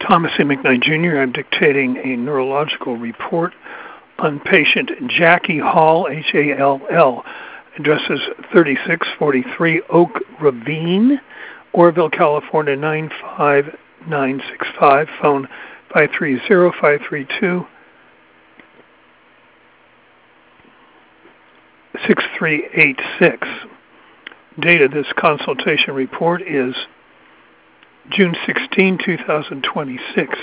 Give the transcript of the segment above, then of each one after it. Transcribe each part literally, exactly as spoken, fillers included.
Thomas A. McKnight, Junior I'm dictating a neurological report on patient Jackie Hall, H A L L. Address is thirty-six forty-three Oak Ravine, Oroville, California, nine five nine six five. Phone five three zero, five three two, six three eight six. Date of this consultation report is June sixteenth, two thousand twenty-six.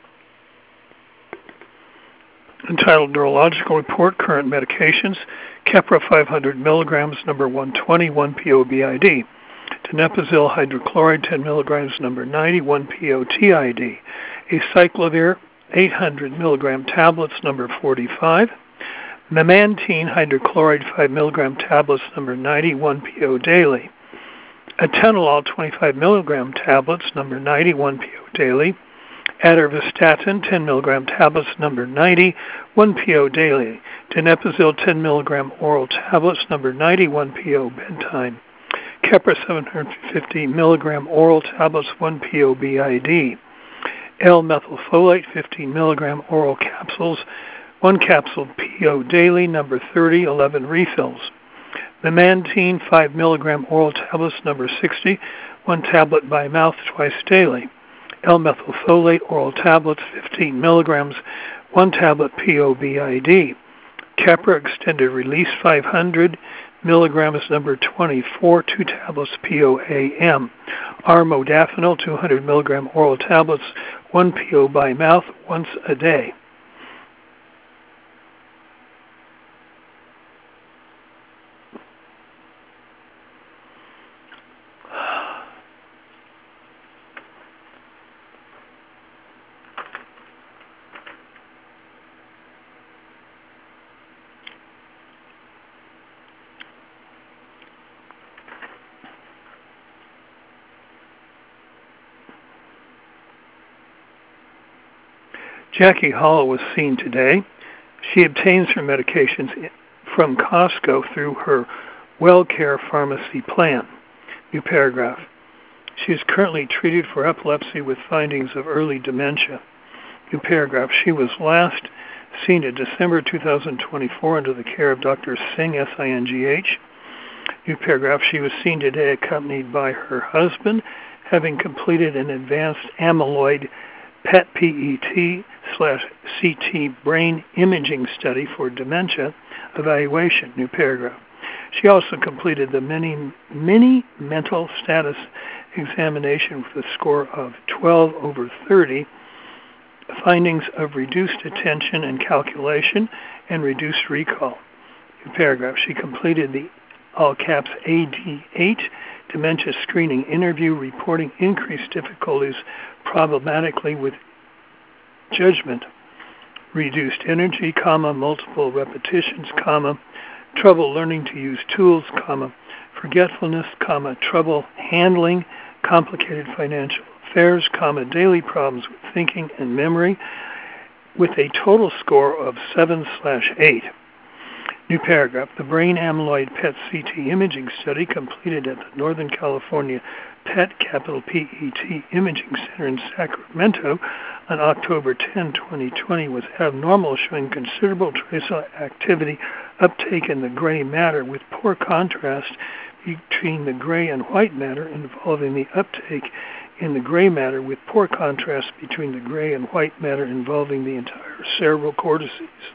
Entitled Neurological Report, Current Medications, Keppra five hundred milligrams, number one twenty, one P O B I D. Donepezil hydrochloride, ten milligrams, number ninety, one P O T I D. Acyclovir, eight hundred milligram tablets, number forty-five. Memantine hydrochloride, five milligram tablets, number ninety, one P O daily. Atenolol, twenty-five milligram tablets, number ninety, one P O daily. Atorvastatin, ten milligram tablets, number ninety, one P O daily. Donepezil, ten milligram oral tablets, number ninety, one P O bedtime. Keppra, seven hundred fifty milligram oral tablets, one P O B I D. L-methylfolate, fifteen milligram oral capsules, one capsule P O daily, number thirty, eleven refills. Memantine, five milligram oral tablets, number sixty, one tablet by mouth twice daily. L-methylfolate oral tablets, fifteen milligrams, one tablet P O B I D. Keppra extended release, five hundred milligrams, number twenty-four, two tablets P O A M. Armodafinil, two hundred milligram oral tablets, one P O by mouth, once a day. Jackie Hall was seen today. She obtains her medications from Costco through her WellCare Pharmacy plan. New paragraph. She is currently treated for epilepsy with findings of early dementia. New paragraph. She was last seen in December two thousand twenty-four under the care of Doctor Singh, S I N G H. New paragraph. She was seen today accompanied by her husband, having completed an advanced amyloid P E T P E T slash C T brain imaging study for dementia evaluation. New paragraph. She also completed the mini, mini mental status examination with a score of twelve over thirty, findings of reduced attention and calculation and reduced recall. New paragraph. She completed the all caps A D eight dementia screening interview, reporting increased difficulties problematically with judgment, reduced energy, comma, multiple repetitions, comma, trouble learning to use tools, comma, forgetfulness, comma, trouble handling complicated financial affairs, comma, daily problems with thinking and memory, with a total score of seven slash eight. New paragraph. The brain amyloid P E T C T imaging study completed at the Northern California P E T, capital P E T Imaging Center in Sacramento on October tenth, twenty twenty was abnormal, showing considerable tracer activity uptake in the gray matter with poor contrast between the gray and white matter, involving the uptake in the gray matter with poor contrast between the gray and white matter, involving the entire cerebral cortices.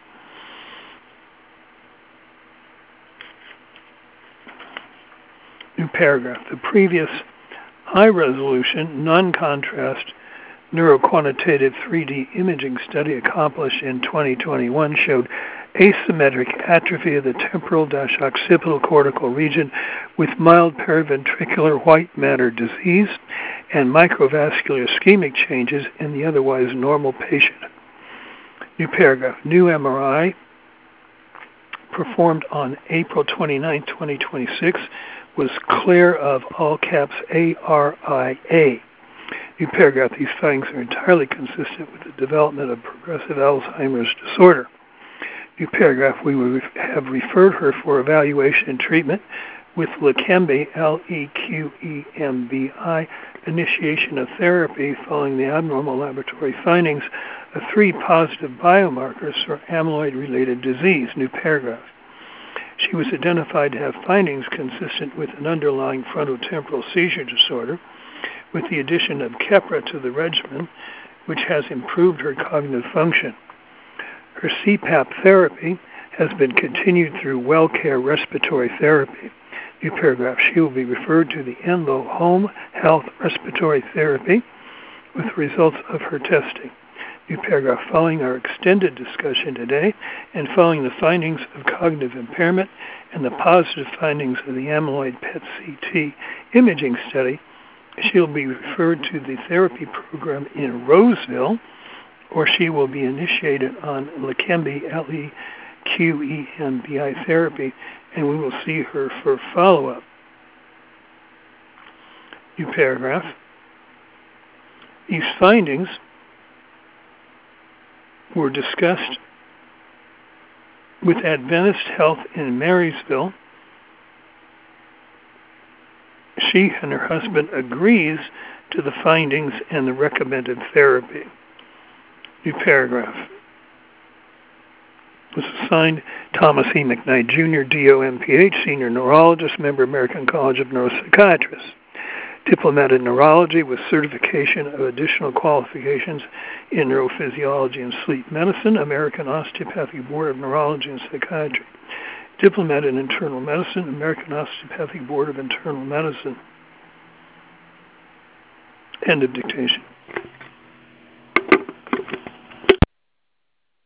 New paragraph. The previous high-resolution, non-contrast neuroquantitative three D imaging study accomplished in twenty twenty-one showed asymmetric atrophy of the temporal-occipital cortical region with mild periventricular white matter disease and microvascular ischemic changes in the otherwise normal patient. New paragraph. New M R I performed on April twenty-ninth, twenty twenty-six was clear of all caps A R I A. New paragraph. These findings are entirely consistent with the development of progressive Alzheimer's disorder. New paragraph. We would have referred her for evaluation and treatment with Leqembi, L E Q E M B I, initiation of therapy following the abnormal laboratory findings of three positive biomarkers for amyloid-related disease. New paragraph. She was identified to have findings consistent with an underlying frontotemporal seizure disorder, with the addition of Keppra to the regimen, which has improved her cognitive function. Her C PAP therapy has been continued through WellCare respiratory therapy. New paragraph. She will be referred to the Enloe Home Health Respiratory Therapy with the results of her testing. New paragraph. Following our extended discussion today and following the findings of cognitive impairment and the positive findings of the amyloid P E T C T imaging study, she will be referred to the therapy program in Roseville, or she will be initiated on Leqembi, L E Q E M B I therapy, and we will see her for follow-up. New paragraph. These findings were discussed with Adventist Health in Marysville. She and her husband agrees to the findings and the recommended therapy. New paragraph. Was assigned Thomas E. McKnight, Junior D O M P H, Senior Neurologist, member American College of Neuropsychiatrists. Diplomat in Neurology with certification of additional qualifications in Neurophysiology and Sleep Medicine, American Osteopathic Board of Neurology and Psychiatry. Diplomat in Internal Medicine, American Osteopathic Board of Internal Medicine. End of dictation.